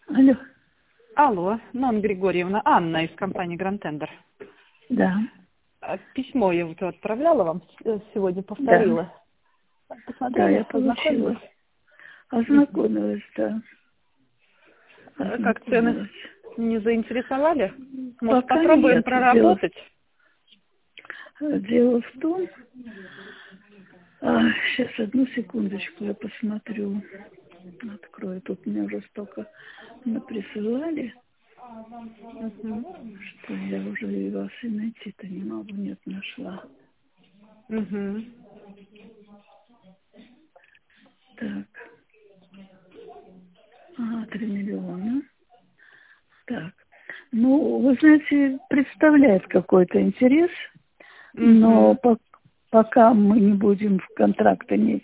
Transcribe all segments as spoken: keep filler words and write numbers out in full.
Алло. Алло, Нонна Григорьевна, Анна из компании Grand Tender. Да. Письмо я вот отправляла вам сегодня, Да. повторила. Посмотрели, Да, я получила. ознакомились? Ознакомилась, да. Как цены Ознакомилась. не заинтересовали? Может, Пока попробуем нет. Дело, проработать? дело в том... А, сейчас, одну секундочку, я посмотрю. Открою. Тут мне уже столько наприсылали, Угу. что я уже и вас и найти-то не могу. Нет, нашла. Угу. Так. Ага, три миллиона. Так. Ну, вы знаете, представляет какой-то интерес, но Угу. по- пока мы не будем в контракт иметь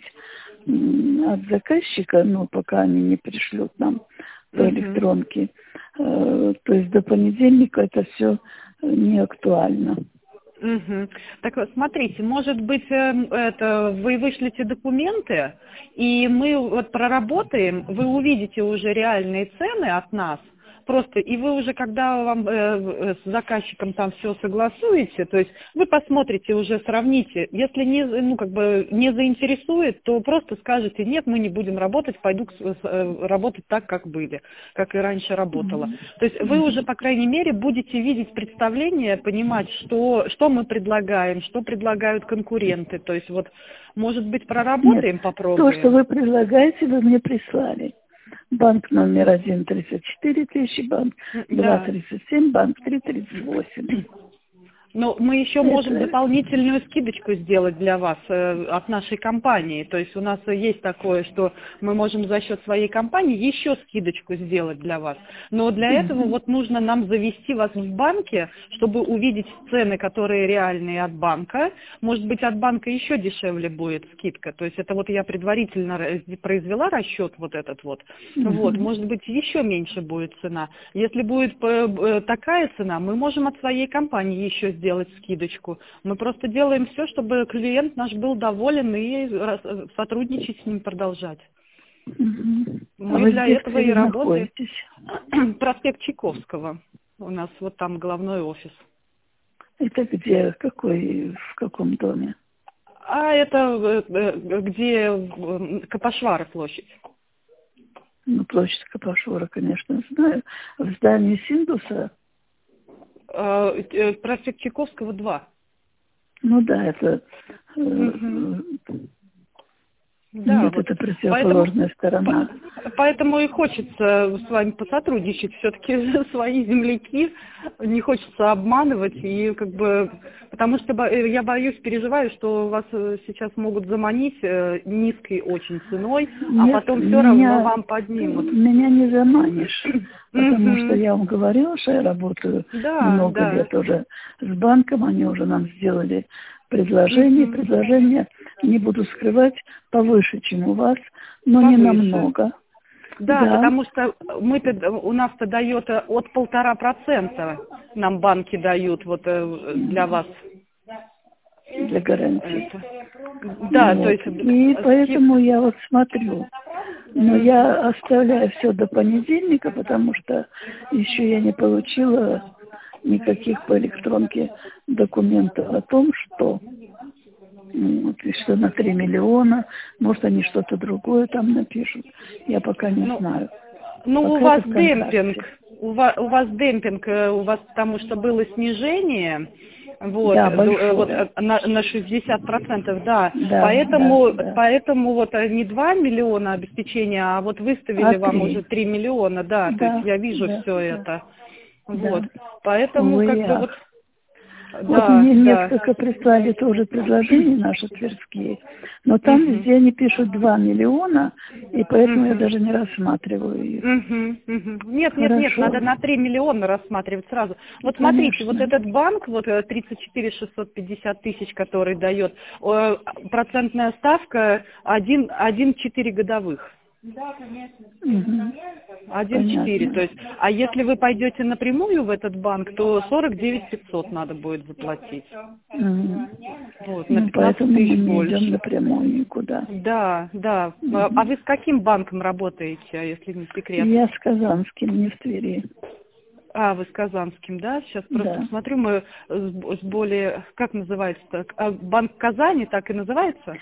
м, от заказчика, ну, пока они не пришлют нам по Угу. электронке, э, то есть до понедельника это все не актуально. Угу. Так вот, смотрите, может быть, э, это вы вышлите документы, и мы вот проработаем, вы увидите уже реальные цены от нас, просто, и вы уже, когда вам э, с заказчиком там все согласуете, то есть вы посмотрите уже, сравните, если не, ну, как бы не заинтересует, то просто скажете, нет, мы не будем работать, пойду к- с- э, работать так, как были, как и раньше работала. Мгм. То есть вы уже, Мгм. по крайней мере, будете видеть представление, понимать, что, что мы предлагаем, что предлагают конкуренты, то есть вот, может быть, Нет, проработаем, то, что попробуем. вы предлагаете, вы мне прислали. Банк номер один тридцать четыре тысячи, банк М, два Да. тридцать семь, банк три тридцать восемь. Но мы еще можем Это дополнительную скидочку сделать для вас э, от нашей компании. То есть у нас есть такое, что мы можем за счет своей компании еще скидочку сделать для вас. Но для этого мгм. вот нужно нам завести вас в банке, чтобы увидеть цены, которые реальные от банка. Может быть, от банка еще дешевле будет скидка. То есть это вот я предварительно раз- произвела расчет вот этот вот. Вот, Мгм. может быть, еще меньше будет цена. Если будет э, э, такая цена, мы можем от своей компании еще сделать скидочку. Мы просто делаем все, чтобы клиент наш был доволен и раз- э, сотрудничать с ним продолжать. Мгм. А Мы вы для где, этого и кстати, работаем. находитесь? Проспект Чайковского. У нас вот там головной офис. Это где, какой, в каком доме? А это э, э, где э, Капошвара площадь. Ну, площадь Капашура, конечно, знаю. В здании Синдуса, Э, э, Проспект Чайковского два. ну да, это... э, Мгм. э, Да, нет, вот. это Поэтому, противоположная по- сторона. поэтому и хочется с вами посотрудничать. Все-таки свои земляки, не хочется обманывать. И как бы, потому что бо- э, я боюсь, переживаю, что вас э, сейчас могут заманить э, низкой очень ценой, а Нет, потом все равно меня, вам поднимут. меня не заманишь, потому что Мгм. я вам говорила, что я работаю Да, много да. лет уже с банком, они уже нам сделали предложение, Мгм. предложение, не буду скрывать, повыше, чем у вас, но не Повыше. намного. Да, Да, потому что мы у нас-то дает э, от полтора процента нам банки дают вот э, для вас для гарантии. это. Да, то Вот. есть И э, скид. поэтому я вот смотрю. Но Мгм. я оставляю все до понедельника, потому что еще я не получила никаких по электронке документов о том, что, м, вот, и что на три миллиона, может, они что-то другое там напишут. Я пока не Ну, знаю. ну у Пока это вас в демпинг, контракте. у вас, у вас демпинг, э, у вас потому что было снижение, вот, Да, э, ду- э, вот большое. э, на, на шестьдесят процентов, да, Да, да, поэтому, да. поэтому вот э, не два миллиона обеспечения, а вот А выставили вам уже три. три миллиона, да, то есть Да, я вижу да, все да, это, вот, да. поэтому Увы, как бы вот, ах. Вот да, мне да, несколько прислали тоже предложений наши тверские, но там Мгм. везде они пишут два миллиона, и поэтому я Мгм. даже не рассматриваю их. Мгм, мгм. Нет, нет, нет, Хорошо. надо на три миллиона рассматривать сразу. Ну, Вот смотрите, вот конечно. этот банк, вот э, тридцать четыре шестьсот пятьдесят тысяч, который дает, э, процентная ставка один, один четыре годовых. один четыре, то есть, а если вы пойдете напрямую в этот банк, то сорок девять пятьсот надо будет заплатить. Угу. Вот, на Ну, пятнадцать поэтому мы тысяч не больше. идем напрямую никуда. Да, да. Угу. А а вы с каким банком работаете, если не секрет? Я с Казанским, не в Твери. А, вы с Казанским, да? Сейчас просто Да. посмотрю, мы с, с более, как называется-то? А, Банк Казани так и называется?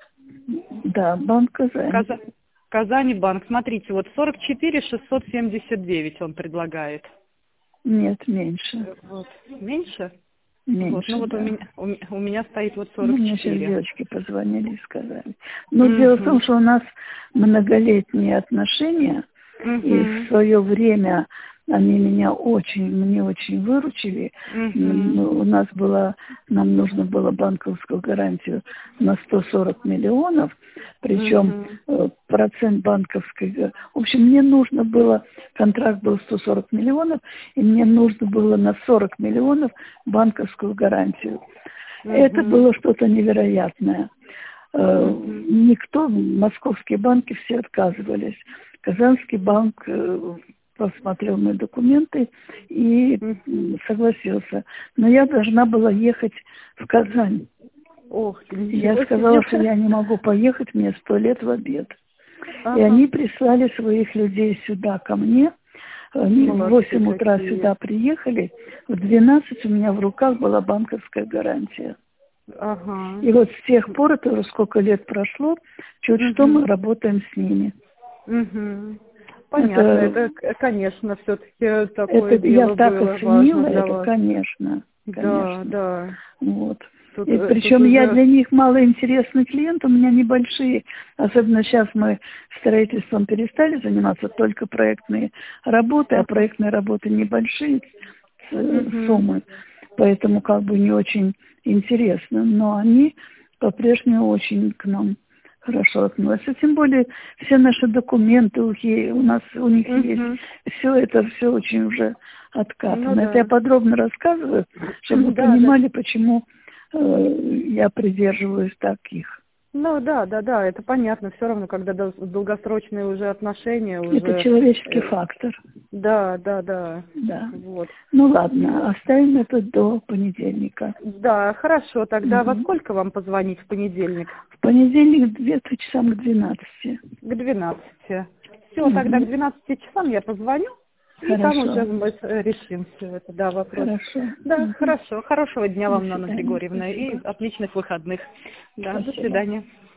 Да, банк Казань. Каза... Казани банк. Смотрите, вот сорок четыре шестьсот семьдесят девять он предлагает. Нет, меньше. Вот. Меньше? Меньше, Вот, ну вот да. у меня, у, ме- у меня стоит вот Ну, сорок мне сейчас четыре. девочки позвонили и сказали. Но дело в том, Угу. что у нас многолетние отношения, и в Угу. свое время они меня очень, мне очень выручили. М, Угу. У нас было, нам нужно было банковскую гарантию на сто сорок миллионов, причем э, процент банковской, га- в общем, мне нужно было, контракт был сто сорок миллионов, и мне нужно было на сорок миллионов банковскую гарантию. Угу. Это было что-то невероятное. Э, Угу. Никто, московские банки все отказывались. Казанский банк э, посмотрел мои документы и м, согласился. Но я должна была ехать в Казань. Ох, Я ничего сказала, себе. что я не могу поехать, мне сто лет в обед. Ага. И они прислали своих людей сюда ко мне. Они в Молодцы восемь утра какие. сюда приехали. В двенадцать у меня в руках была банковская гарантия. Ага. И вот с тех пор, это уже сколько лет прошло, чуть что мы работаем с ними. Угу. Понятно, это, Это, к- конечно, все-таки такое это я дело так было оценила важно для это, вас. конечно, Да, конечно. да. Вот. Тут, И э, тут причем я уже... для них малоинтересный клиент, у меня небольшие, особенно сейчас мы строительством перестали заниматься, только проектные работы, а проектные работы небольшие э, Угу. суммы, поэтому как бы не очень интересно, но они по-прежнему очень к нам хорошо относятся, тем более все наши документы у, е- у нас у них Угу. есть, все это все очень уже откатано. Ну Это я да. подробно рассказываю, чтобы вы Да, да. понимали, почему э, я придерживаюсь таких. Ну да, да, да, это понятно. Все равно, когда дол- долгосрочные уже отношения, Это уже... человеческий э, фактор. Да, да, да. Да. Вот. Ну ладно, оставим это до понедельника. Да, хорошо. Тогда во Мгм. сколько вам позвонить в понедельник? В понедельник где-то часам к двенадцати. К двенадцати. Все, Мгм. тогда к двенадцати часам я позвоню, и там Хорошо. уже мы э, решим все это, да, вопрос. Хорошо. Да, Мгм. хорошо. Хорошего дня До вам, Анна свидания. Григорьевна, и Спасибо. отличных выходных. Да, до Спасибо. свидания.